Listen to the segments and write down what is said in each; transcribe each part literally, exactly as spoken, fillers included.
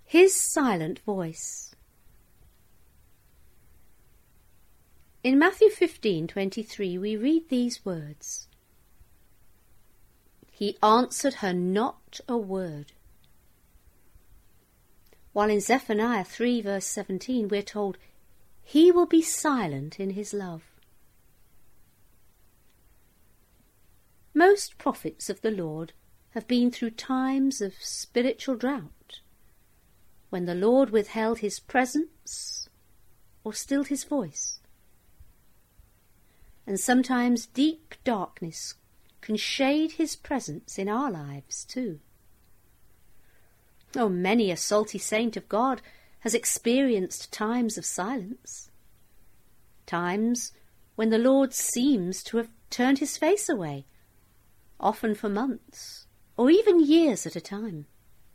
His silent voice. In Matthew fifteen twenty-three we read these words. He answered her not a word. While in Zephaniah three verse seventeen we're told, he will be silent in his love. Most prophets of the Lord have been through times of spiritual drought, when the Lord withheld his presence or stilled his voice. And sometimes deep darkness can shade his presence in our lives too. Oh, many a salty saint of God has experienced times of silence, times when the Lord seems to have turned his face away, often for months or even years at a time.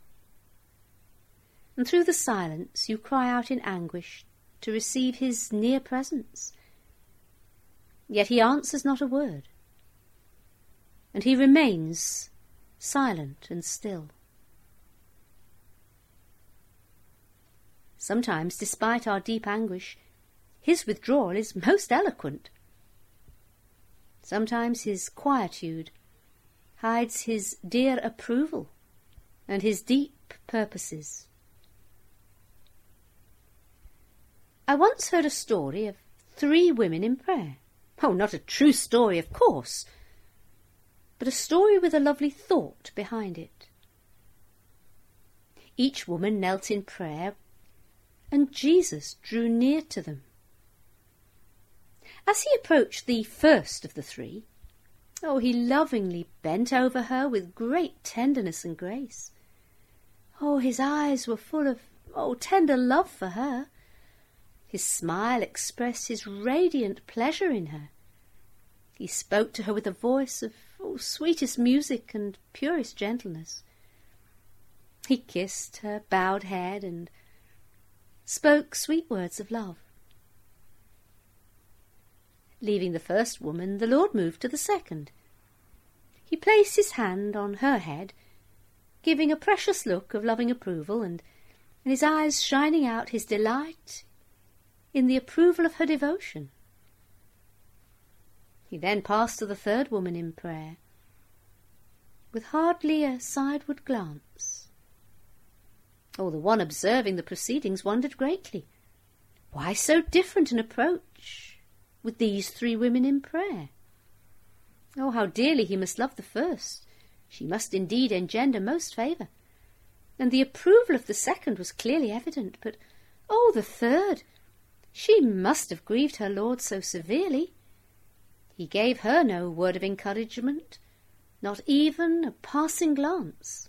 And through the silence you cry out in anguish to receive his near presence. Yet he answers not a word, and he remains silent and still. Sometimes, despite our deep anguish, his withdrawal is most eloquent. Sometimes his quietude hides his dear approval and his deep purposes. I once heard a story of three women in prayer. Oh, not a true story, of course, but a story with a lovely thought behind it. Each woman knelt in prayer, and Jesus drew near to them. As he approached the first of the three, oh, he lovingly bent over her with great tenderness and grace. Oh, his eyes were full of, oh, tender love for her. His smile expressed his radiant pleasure in her. He spoke to her with a voice of oh, sweetest music and purest gentleness. He kissed her bowed head and spoke sweet words of love. Leaving the first woman, the Lord moved to the second. He placed his hand on her head, giving a precious look of loving approval, and, and his eyes shining out his delight in the approval of her devotion. He then passed to the third woman in prayer, with hardly a sideward glance. Oh, the one observing the proceedings wondered greatly. Why so different an approach with these three women in prayer? Oh, how dearly he must love the first. She must indeed engender most favour. And the approval of the second was clearly evident. But, oh, the third! She must have grieved her Lord so severely. He gave her no word of encouragement, not even a passing glance.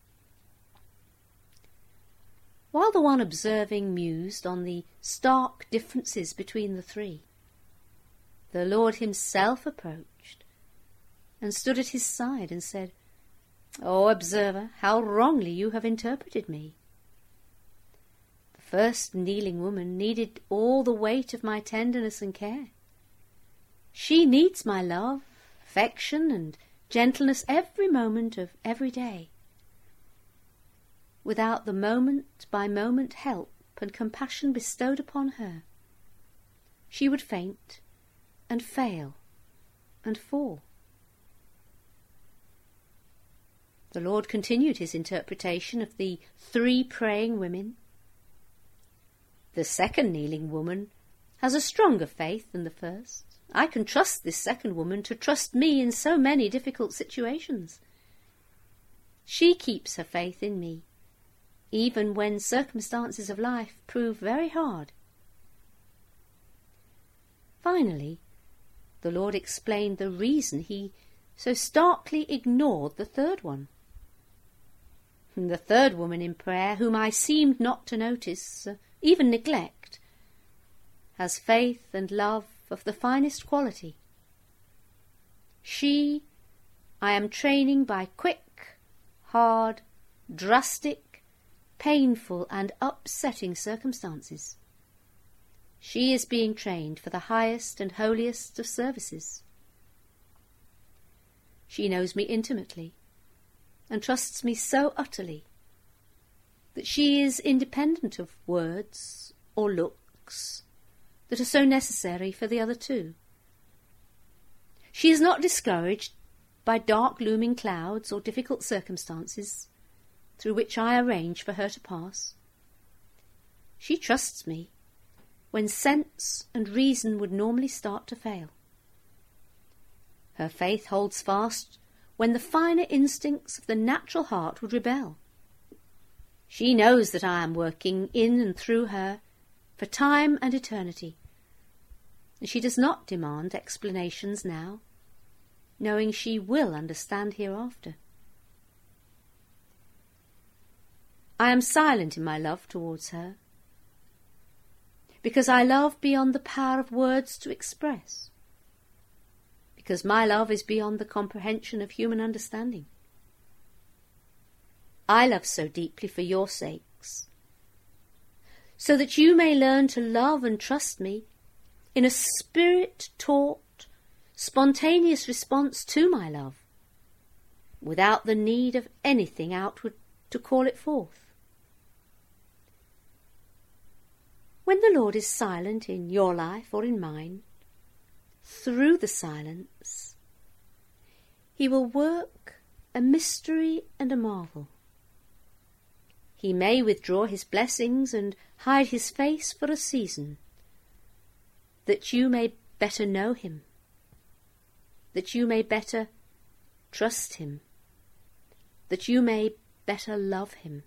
While the one observing mused on the stark differences between the three, the Lord himself approached and stood at his side and said, "O observer, how wrongly you have interpreted me. The first kneeling woman needed all the weight of my tenderness and care. She needs my love, affection, and gentleness every moment of every day. Without the moment-by-moment help and compassion bestowed upon her, she would faint and fail and fall." The Lord continued his interpretation of the three praying women. The second kneeling woman has a stronger faith than the first. I can trust this second woman to trust me in so many difficult situations. She keeps her faith in me, even when circumstances of life prove very hard. Finally, the Lord explained the reason he so starkly ignored the third one. The third woman in prayer, whom I seemed not to notice, uh, even neglect, has faith and love of the finest quality. She I am training by quick, hard, drastic, painful and upsetting circumstances. She is being trained for the highest and holiest of services. She knows me intimately and trusts me so utterly that she is independent of words or looks that are so necessary for the other two. She is not discouraged by dark looming clouds or difficult circumstances through which I arrange for her to pass. She trusts me when sense and reason would normally start to fail. Her faith holds fast when the finer instincts of the natural heart would rebel. She knows that I am working in and through her for time and eternity, and she does not demand explanations now, knowing she will understand hereafter. I am silent in my love towards her, because I love beyond the power of words to express, because my love is beyond the comprehension of human understanding. I love so deeply for your sakes, so that you may learn to love and trust me in a spirit-taught, spontaneous response to my love, without the need of anything outward to call it forth. When the Lord is silent in your life or in mine, through the silence, he will work a mystery and a marvel. He may withdraw his blessings and hide his face for a season, that you may better know him, that you may better trust him, that you may better love him.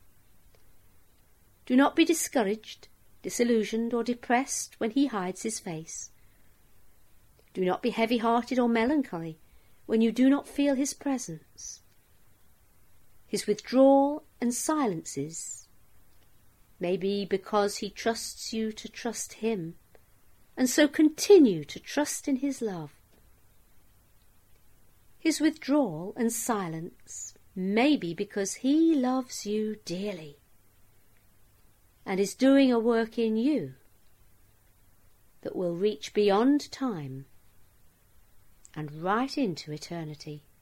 Do not be discouraged, disillusioned, or depressed when he hides his face. Do not be heavy-hearted or melancholy when you do not feel his presence. His withdrawal and silences may be because he trusts you to trust him, and so continue to trust in his love. His withdrawal and silence may be because he loves you dearly, and is doing a work in you that will reach beyond time and right into eternity.